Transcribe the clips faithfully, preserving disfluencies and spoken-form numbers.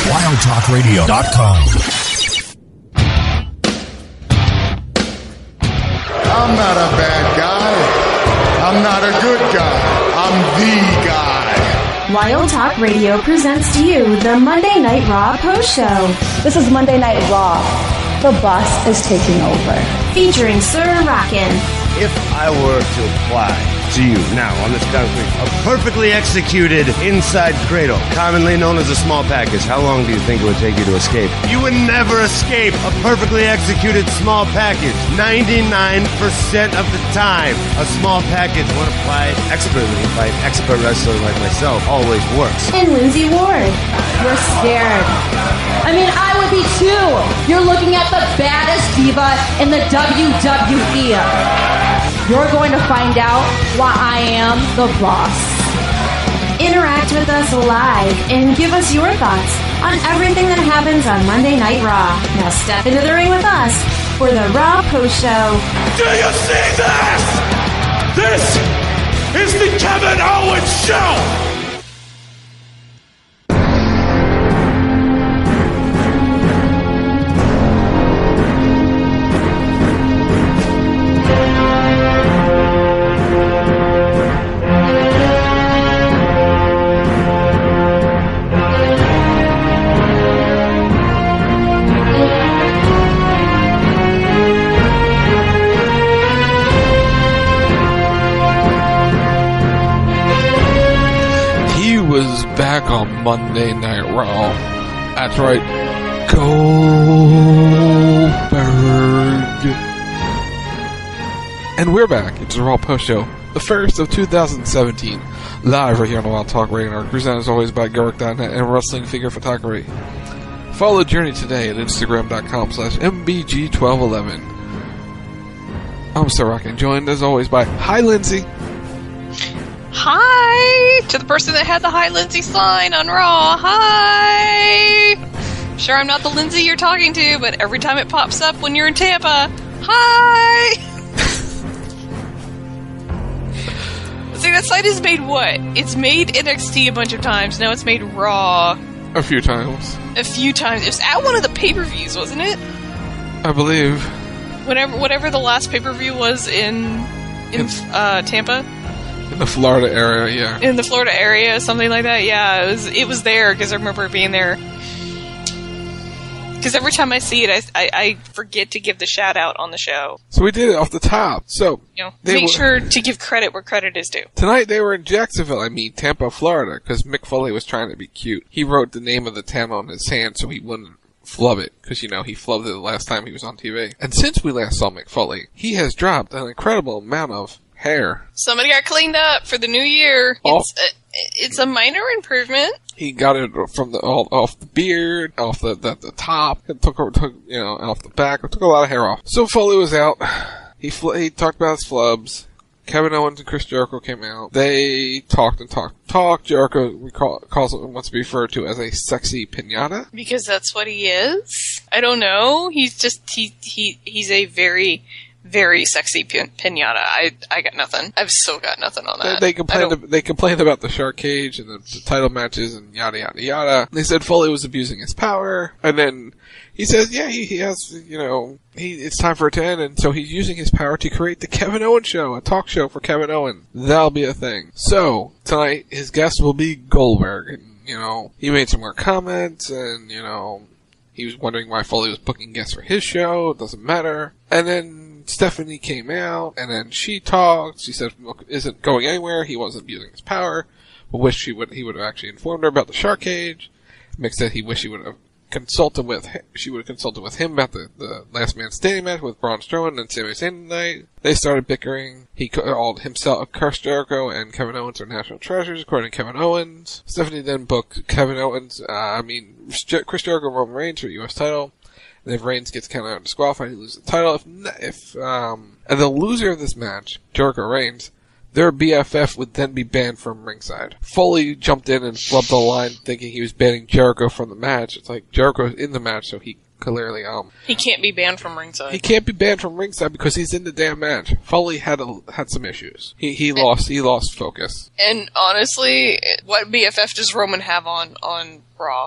wild talk radio dot com. I'm not a bad guy. I'm not a good guy. I'm the guy. Wild Talk Radio presents to you the Monday Night Raw post show. This is Monday Night Raw. The bus is taking over. Featuring Sir Rockin'. If I were to apply to you now on this concrete, a perfectly executed inside cradle, commonly known as a small package, how long do you think it would take you to escape? You would never escape a perfectly executed small package. ninety-nine percent of the time, a small package, when applied expertly by an expert wrestler like myself, always works. And Lindsay Ward. You're scared. I mean, I would be too. You're looking at the baddest diva in the W W E. You're going to find out why I am the boss. Interact with us live and give us your thoughts on everything that happens on Monday Night Raw. Now step into the ring with us for the Raw Post Show. Do you see this? This is the Kevin Owens Show. Back on Monday Night Raw. That's right, Goldberg. And we're back. It's the Raw Post Show, the first of two thousand seventeen, live right here on the Wild Talk Radio Network, presented as always by Garrick dot net and Wrestling Figure Photography. Follow the journey today at Instagram dot com slash M B G twelve eleven. I'm Sir Rockin', joined as always by Hi Lindsay. Hi to the person that had the Hi Lindsay sign on Raw. Hi. Sure, I'm not the Lindsay you're talking to, but every time it pops up when you're in Tampa, hi. See, that site is made what? It's made N X T a bunch of times. Now it's made Raw. A few times. A few times. It was at one of the pay-per-views, wasn't it? I believe. Whatever, whatever the last pay-per-view was in in uh, Tampa. In the Florida area, yeah. In the Florida area, something like that, yeah. It was it was there, because I remember it being there. Because every time I see it, I, I, I forget to give the shout-out on the show. So we did it off the top. So you know, make were, sure to give credit where credit is due. Tonight they were in Jacksonville, I mean Tampa, Florida, because Mick Foley was trying to be cute. He wrote the name of the town on his hand so he wouldn't flub it, because, you know, he flubbed it the last time he was on T V. And since we last saw Mick Foley, he has dropped an incredible amount of hair. Somebody got cleaned up for the new year. Off, it's, a, it's a minor improvement. He got it from the off, off the beard, off the, the the top. It took took you know off the back. It took a lot of hair off. So Foley was out. He fl- he talked about his flubs. Kevin Owens and Chris Jericho came out. They talked and talked and talked. Jericho recall, calls it wants to be referred to as a sexy pinata because that's what he is. I don't know. He's just he he he's a very. Very sexy pin- pinata. I I got nothing. I've still got nothing on that. They, they complained. They complained about the shark cage and the, the title matches and yada yada yada. They said Foley was abusing his power, and then he says, "Yeah, he, he has. You know, he it's time for it to end, and so he's using his power to create the Kevin Owens Show, a talk show for Kevin Owens. That'll be a thing." So tonight, his guest will be Goldberg, and you know, he made some more comments, and you know, he was wondering why Foley was booking guests for his show. It doesn't matter, and then Stephanie came out, and then she talked. She said, "Look, isn't going anywhere. He wasn't abusing his power, but wish she would. He would have actually informed her about the shark cage." Mick said he wished he would have consulted with. She would have consulted with him about the, the Last Man Standing match with Braun Strowman and Sami Zayn tonight. They started bickering. He called himself Chris Jericho and Kevin Owens are national treasures, according to Kevin Owens. Stephanie then booked Kevin Owens. Uh, I mean, Chris Jericho and Roman Reigns for the U S title. And if Reigns gets counted out disqualified, he loses the title. If, if um, and the loser of this match, Jericho Reigns, their B F F would then be banned from ringside. Foley jumped in and flubbed the line, thinking he was banning Jericho from the match. It's like Jericho's in the match, so he clearly um he can't be banned from ringside. He can't be banned from ringside because he's in the damn match. Foley had a, had some issues. He he and, lost he lost focus. And honestly, what B F F does Roman have on on Raw?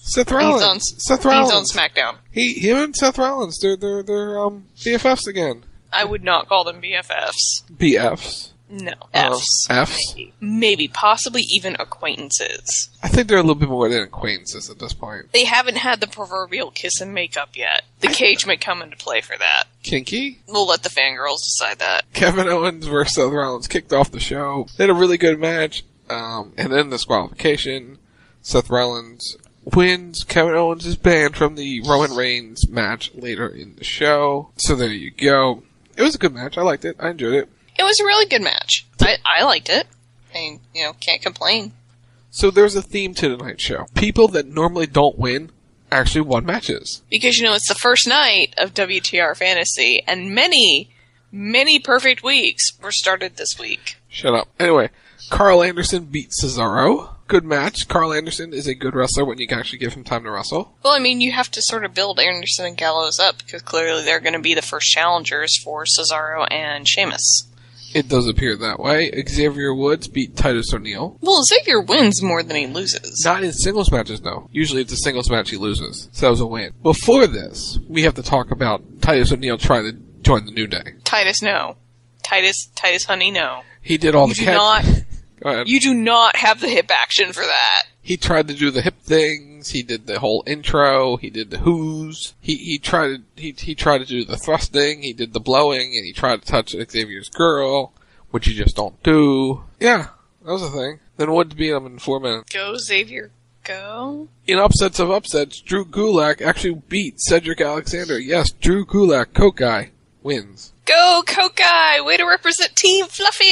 Seth And Rollins. He's on, Seth and he's on Rollins. SmackDown. He, him and Seth Rollins, they're, they're, they're, um, B F Fs again. I would not call them B F Fs. B Fs. No. Uh, Fs. Fs? Maybe, possibly even acquaintances. I think they're a little bit more than acquaintances at this point. They haven't had the proverbial kiss and make up yet. The cage may come into play for that. Kinky? We'll let the fangirls decide that. Kevin Owens versus Seth Rollins kicked off the show. They had a really good match. Um, and then disqualification. Seth Rollins wins. Kevin Owens is banned from the Roman Reigns match later in the show. So there you go. It was a good match. I liked it. I enjoyed it. It was a really good match. I, I liked it. I mean, you know, can't complain. So there's a theme to tonight's show. People that normally don't win actually won matches. Because, you know, it's the first night of W T R Fantasy, and many, many perfect weeks were started this week. Shut up. Anyway, Carl Anderson beat Cesaro. Good match. Carl Anderson is a good wrestler when you can actually give him time to wrestle. Well, I mean, you have to sort of build Anderson and Gallows up, because clearly they're going to be the first challengers for Cesaro and Sheamus. It does appear that way. Xavier Woods beat Titus O'Neil. Well, Xavier wins more than he loses. Not in singles matches, though. Usually it's a singles match he loses. So that was a win. Before this, we have to talk about Titus O'Neil trying to join the New Day. Titus, no. Titus, Titus, honey, no. He did all You the do catch- not. Go ahead. You do not have the hip action for that. He tried to do the hip things. He did the whole intro. He did the whoos. He he tried to he he tried to do the thrusting. He did the blowing, and he tried to touch Xavier's girl, which you just don't do. Yeah, that was a thing. Then Woods beat him in four minutes. Go, Xavier, go. In upsets of upsets, Drew Gulak actually beat Cedric Alexander. Yes, Drew Gulak, Coke Guy, wins. Go, Coke Guy! Way to represent Team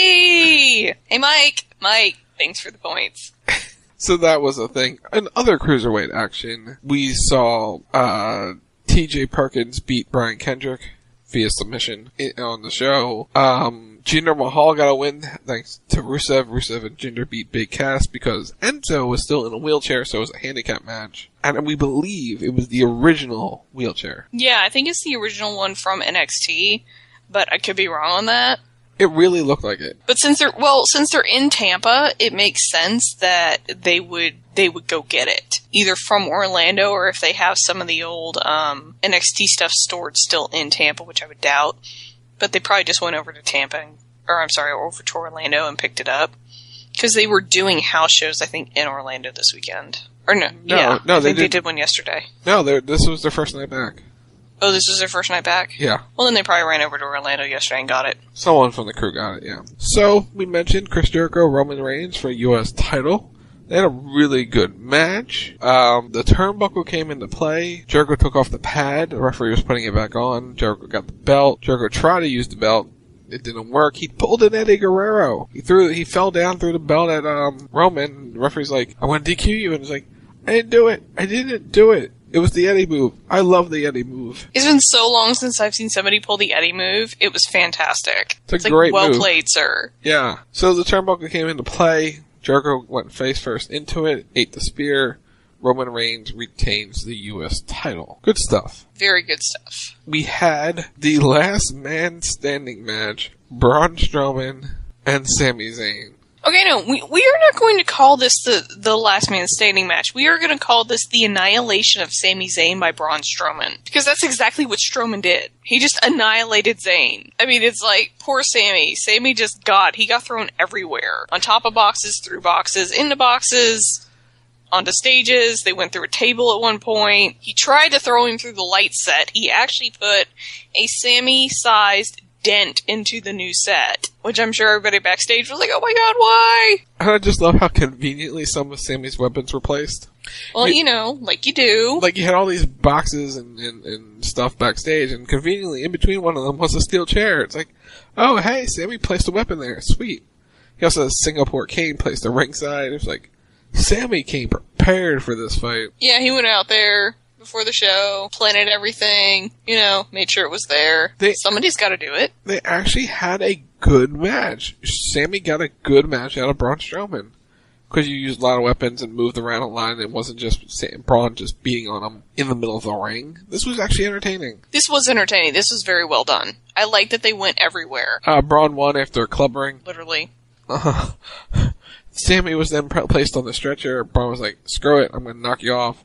Fluffy! Hey, Mike. Mike, thanks for the points. So that was a thing. In other cruiserweight action, we saw uh T J Perkins beat Brian Kendrick via submission on the show. Um, Jinder Mahal got a win thanks to Rusev. Rusev and Jinder beat Big Cass because Enzo was still in a wheelchair, so it was a handicap match. And we believe it was the original wheelchair. Yeah, I think it's the original one from N X T, but I could be wrong on that. It really looked like it. But since they're, well, since they're in Tampa, it makes sense that they would, they would go get it. Either from Orlando, or if they have some of the old, um, N X T stuff stored still in Tampa, which I would doubt. But they probably just went over to Tampa, and, or I'm sorry, over to Orlando and picked it up. Because they were doing house shows, I think, in Orlando this weekend. Or no, No, yeah. no, I they think they did- did one yesterday. No, they're- this was their first night back. Oh, this was their first night back? Yeah. Well, then they probably ran over to Orlando yesterday and got it. Someone from the crew got it, yeah. So, we mentioned Chris Jericho, Roman Reigns for U S title. They had a really good match. Um, the turnbuckle came into play. Jericho took off the pad. The referee was putting it back on. Jericho got the belt. Jericho tried to use the belt. It didn't work. He pulled an Eddie Guerrero. He threw, he fell down, threw the belt at, um, Roman. The referee's like, I want to D Q you. And he's like, I didn't do it. I didn't do it. It was the Eddie move. I love the Eddie move. It's been so long since I've seen somebody pull the Eddie move. It was fantastic. It's a like, great well move. played, sir. Yeah. So the turnbuckle came into play. Jericho went face first into it, ate the spear. Roman Reigns retains the U S title. Good stuff. Very good stuff. We had the last man standing match, Braun Strowman and Sami Zayn. Okay, no, we, we are not going to call this the, the last man standing match. We are going to call this the annihilation of Sami Zayn by Braun Strowman. Because that's exactly what Strowman did. He just annihilated Zayn. I mean, it's like, poor Sami. Sami just got, he got thrown everywhere. On top of boxes, through boxes, into boxes, onto stages. They went through a table at one point. He tried to throw him through the light set. He actually put a Sami-sized dent into the new set, which I'm sure everybody backstage was like, oh my god, why? And I just love how conveniently some of Sammy's weapons were placed. Well, You- you know, like you do. Like, you had all these boxes and, and, and stuff backstage, and conveniently in between one of them was a steel chair. It's like, oh, hey, Sammy placed a weapon there. Sweet. He also has Singapore Kane placed a ringside. It was like, Sammy came prepared for this fight. Yeah, he went out there before the show, planted everything, you know, made sure it was there. They- Somebody's got to do it. They actually had a good match. Sammy got a good match out of Braun Strowman. Because you used a lot of weapons and moved around a lot, and it wasn't just Sam- Braun just beating on him in the middle of the ring. This was actually entertaining. This was entertaining. This was very well done. I like that they went everywhere. Uh, Braun won after a club ring. Literally. Uh, Sammy was then pre- placed on the stretcher. Braun was like, screw it, I'm going to knock you off.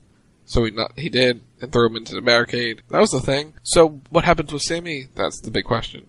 So he not, he did, and threw him into the barricade. That was the thing. So what happens with Sammy? That's the big question.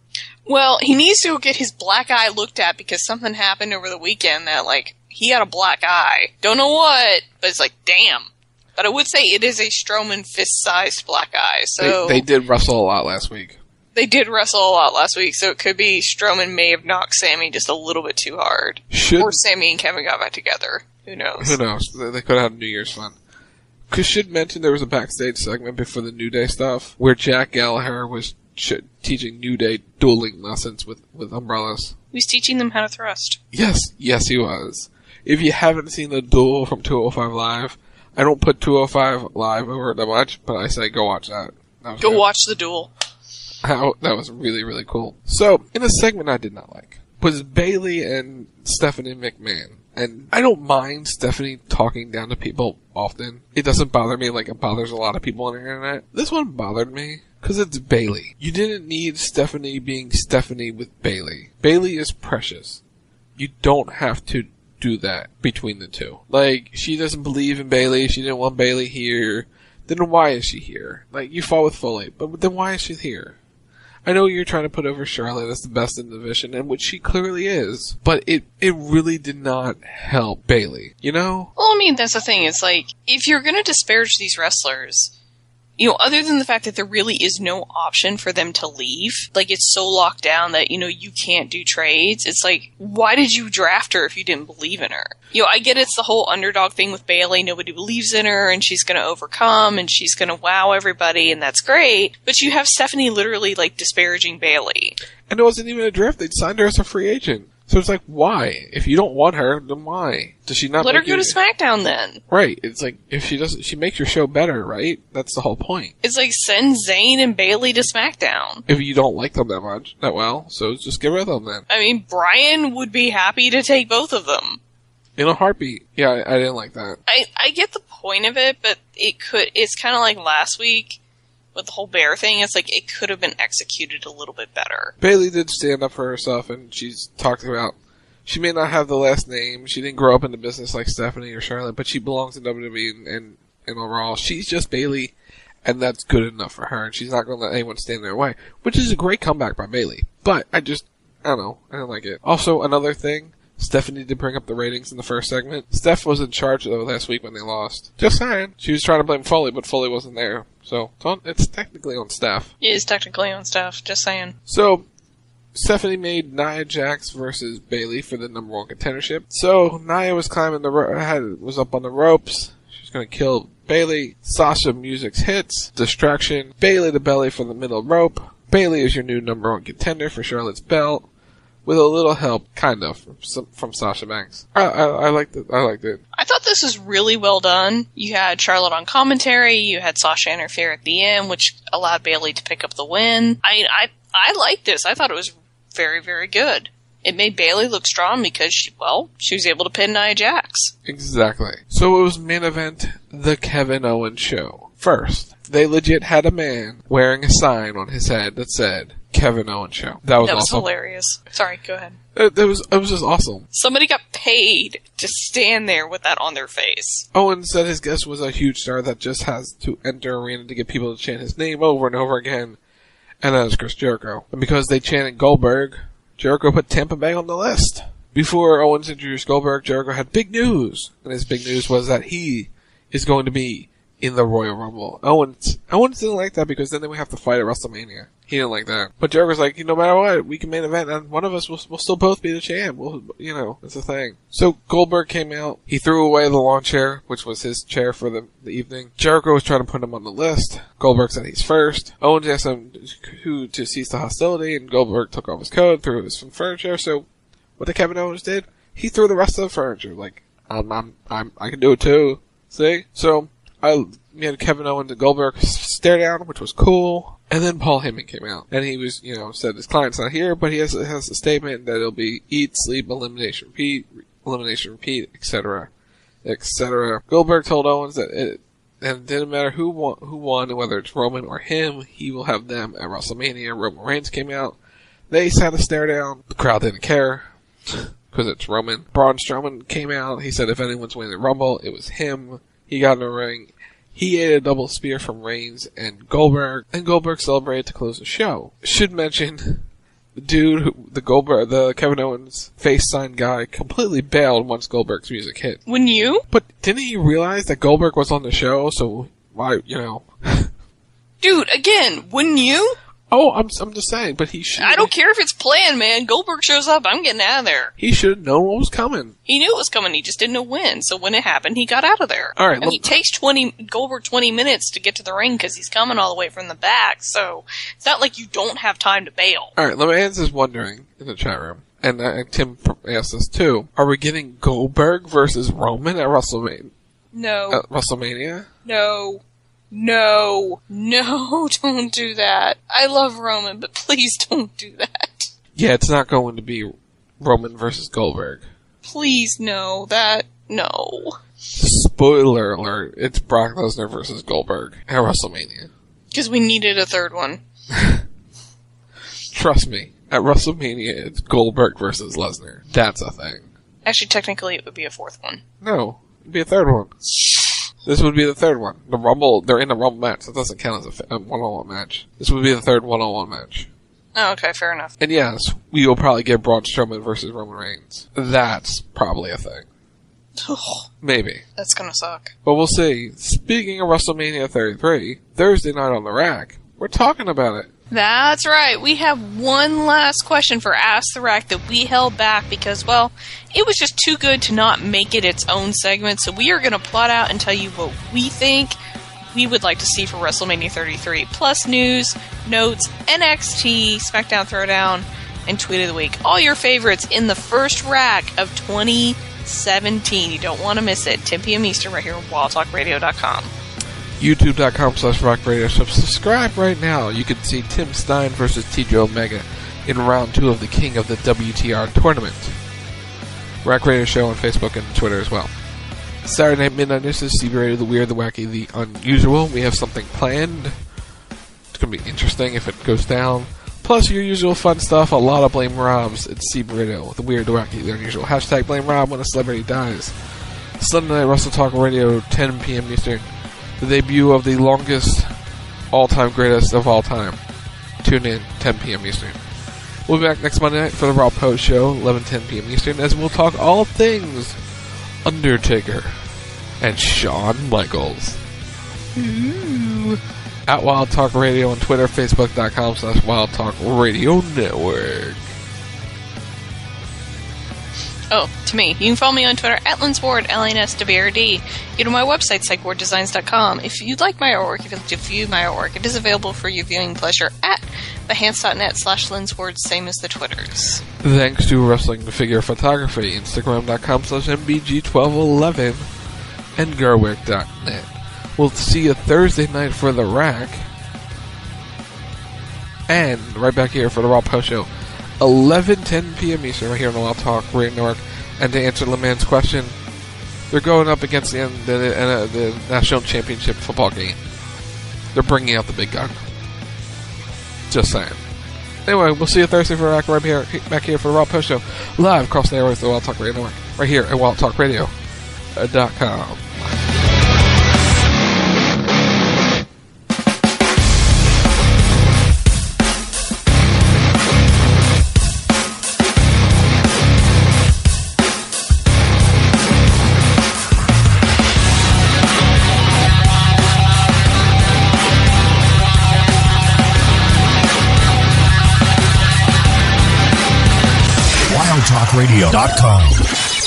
Well, he needs to get his black eye looked at because something happened over the weekend that, like, he had a black eye. Don't know what, but it's like, damn. But I would say it is a Strowman fist-sized black eye, so... They, they did wrestle a lot last week. They did wrestle a lot last week, so it could be Strowman may have knocked Sammy just a little bit too hard. Should, or Sammy and Kevin got back together. Who knows? Who knows? They, they could have had New Year's fun. Because should mention there was a backstage segment before the New Day stuff where Jack Gallagher was ch- teaching New Day dueling lessons with, with umbrellas. He was teaching them how to thrust. Yes, yes he was. If you haven't seen the duel from two oh five Live, I don't put two oh five Live over that much, but I say go watch that. that go good. watch the duel. How, that was really, really cool. So, in a segment I did not like was Bayley and Stephanie McMahon. And I don't mind Stephanie talking down to people often. It doesn't bother me like it bothers a lot of people on the internet. This one bothered me because it's Bayley. You didn't need Stephanie being Stephanie with Bayley. Bayley is precious. You don't have to do that between the two. Like, she doesn't believe in Bayley. She didn't want Bayley here. Then why is she here? Like, you fought with Foley, but then why is she here? I know you're trying to put over Charlotte as the best in the division, and which she clearly is, but it, it really did not help Bayley, you know? Well, I mean, that's the thing. It's like, if you're going to disparage these wrestlers, you know, other than the fact that there really is no option for them to leave, like, it's so locked down that, you know, you can't do trades, it's like, why did you draft her if you didn't believe in her? You know, I get it's the whole underdog thing with Bayley, nobody believes in her, and she's gonna overcome, and she's gonna wow everybody, and that's great, but you have Stephanie literally, like, disparaging Bayley. And it wasn't even a draft, they'd signed her as a free agent. So it's like, why? If you don't want her, then why? Does she not Let her make go you... to SmackDown then. Right. It's like, if she doesn't, she makes your show better, right? That's the whole point. It's like, send Zayn and Bayley to SmackDown. If you don't like them that much, that well, so just get rid of them then. I mean, Brian would be happy to take both of them. In a heartbeat. Yeah, I, I didn't like that. I, I get the point of it, but it could, it's kind of like last week with the whole bear thing. It's like, it could have been executed a little bit better. Bayley did stand up for herself, and she's talked about, she may not have the last name, she didn't grow up in the business like Stephanie or Charlotte, but she belongs in W W E and, and, and overall, she's just Bayley, and that's good enough for her, and she's not going to let anyone stand in their way, which is a great comeback by Bayley. But, I just, I don't know, I don't like it. Also, another thing, Stephanie did bring up the ratings in the first segment. Steph was in charge, though, last week when they lost. Just saying. She was trying to blame Foley, but Foley wasn't there. So, it's, on, it's technically on Steph. It is technically on Steph, just saying. So, Stephanie made Nia Jax versus Bayley for the number one contendership. So, Nia was climbing the ro- had was up on the ropes. She was going to kill Bayley. Sasha Music's hits. Distraction. Bayley to belly for the middle rope. Bayley is your new number one contender for Charlotte's belt. With a little help, kind of, from, from Sasha Banks. I, I, I liked it. I liked it. I thought this was really well done. You had Charlotte on commentary. You had Sasha interfere at the end, which allowed Bayley to pick up the win. I, I, I liked this. I thought it was very, very good. It made Bayley look strong because, she, well, she was able to pin Nia Jax. Exactly. So it was main event, the Kevin Owens show. First, they legit had a man wearing a sign on his head that said, Kevin Owens show. That was, that was awesome. hilarious. Sorry, go ahead. It, it was it was just awesome. Somebody got paid to stand there with that on their face. Owens said his guest was a huge star that just has to enter arena to get people to chant his name over and over again. And that is Chris Jericho. And because they chanted Goldberg, Jericho put Tampa Bay on the list. Before Owens introduced Goldberg, Jericho had big news. And his big news was that he is going to be in the Royal Rumble. Owens, Owens didn't like that because then they would have to fight at WrestleMania. He didn't like that. But Jericho's like, no matter what, we can main event, and one of us will, will still both be the champ. We'll, you know, that's the thing. So Goldberg came out. He threw away the lawn chair, which was his chair for the, the evening. Jericho was trying to put him on the list. Goldberg said he's first. Owens asked him who to cease the hostility, and Goldberg took off his coat, threw his furniture. So what the Kevin Owens did, he threw the rest of the furniture. Like, I'm, I'm, I'm, I can do it too. See? So I, we had Kevin Owens and Goldberg stare down, which was cool. And then Paul Heyman came out. And he was, you know, said his client's not here, but he has, has a statement that it'll be eat, sleep, elimination, repeat, elimination, repeat, et cetera, et cetera. Goldberg told Owens that it, and it didn't matter who won, who won, whether it's Roman or him, he will have them at WrestleMania. Roman Reigns came out. They sat a stare down. The crowd didn't care. Because it's Roman. Braun Strowman came out. He said if anyone's winning the Rumble, it was him. He got in the ring. He ate a double spear from Reigns and Goldberg, and Goldberg celebrated to close the show. Should mention, the dude, who, the Goldberg, the Kevin Owens face sign guy, completely bailed once Goldberg's music hit. Wouldn't you? But didn't he realize that Goldberg was on the show, so why, you know... Dude, again, wouldn't you? Oh, I'm I'm just saying, but he should. I don't care if it's planned, man. Goldberg shows up, I'm getting out of there. He should have known what was coming. He knew it was coming, he just didn't know when. So when it happened, he got out of there. All right, and he takes twenty Goldberg twenty minutes to get to the ring because he's coming all the way from the back. So it's not like you don't have time to bail. All right, LeMans is wondering in the chat room, and uh, Tim asked this too: are we getting Goldberg versus Roman at WrestleMania? No. At WrestleMania? No. No, no, don't do that. I love Roman, but please don't do that. Yeah, it's not going to be Roman versus Goldberg. Please, no, that, no. Spoiler alert, it's Brock Lesnar versus Goldberg at WrestleMania. Because we needed a third one. Trust me, at WrestleMania, it's Goldberg versus Lesnar. That's a thing. Actually, technically, it would be a fourth one. No, it'd be a third one. This would be the third one. The Rumble, they're in a Rumble match. That doesn't count as a one-on-one match. This would be the third one-on-one match. Oh, okay, fair enough. And yes, we will probably get Braun Strowman versus Roman Reigns. That's probably a thing. Maybe. That's gonna suck. But we'll see. Speaking of WrestleMania thirty-three, Thursday night on the Rack, we're talking about it. That's right. We have one last question for Ask the Rack that we held back because, well, it was just too good to not make it its own segment. So we are going to plot out and tell you what we think we would like to see for WrestleMania thirty-three. Plus news, notes, N X T, SmackDown Throwdown, and Tweet of the Week. All your favorites in the first rack of twenty seventeen. You don't want to miss it. ten p.m. Eastern right here on wild talk radio dot com. YouTube.com slash Rock Radio Show. Subscribe right now. You can see Tim Stein versus T J Omega in round two of the King of the W T R tournament. Rock Radio Show on Facebook and Twitter as well. Saturday Night Midnight News is C B Radio, the weird, the wacky, the unusual. We have something planned. It's going to be interesting if it goes down. Plus your usual fun stuff, a lot of Blame Robs. It's C B Radio, the weird, the wacky, the unusual. Hashtag Blame Rob when a celebrity dies. Sunday Night Wrestle Talk Radio, ten p.m. Eastern. The debut of the longest all-time greatest of all time. Tune in, ten p.m. Eastern. We'll be back next Monday night for the Raw Post Show, eleven ten p.m. Eastern, as we'll talk all things Undertaker and Shawn Michaels. Ooh. At Wild Talk Radio on Twitter, Facebook.com slash Wild Talk Radio Network. Oh, to me. You can follow me on Twitter at Lins Ward, L N S W R D. Go to my website, psych ward designs dot com. If you'd like my artwork, if you'd like to view my artwork, it is available for your viewing pleasure at behance.net slash Lins Ward, same as the Twitters. Thanks to Wrestling Figure Photography, Instagram.com slash MBG1211, and Garwick dot net. We'll see you Thursday night for the Rack. And right back here for the Raw Post Show. eleven ten p.m. Eastern, right here on the Wild Talk Radio Network. And to answer LeMan's question, they're going up against the, the, the, the National Championship football game. They're bringing out the big gun. Just saying. Anyway, we'll see you Thursday for Rack right here, back here for the Raw Post Show. Live across the airways of the Wild Talk Radio Network. Right here at wild talk radio dot com. wild talk radio dot com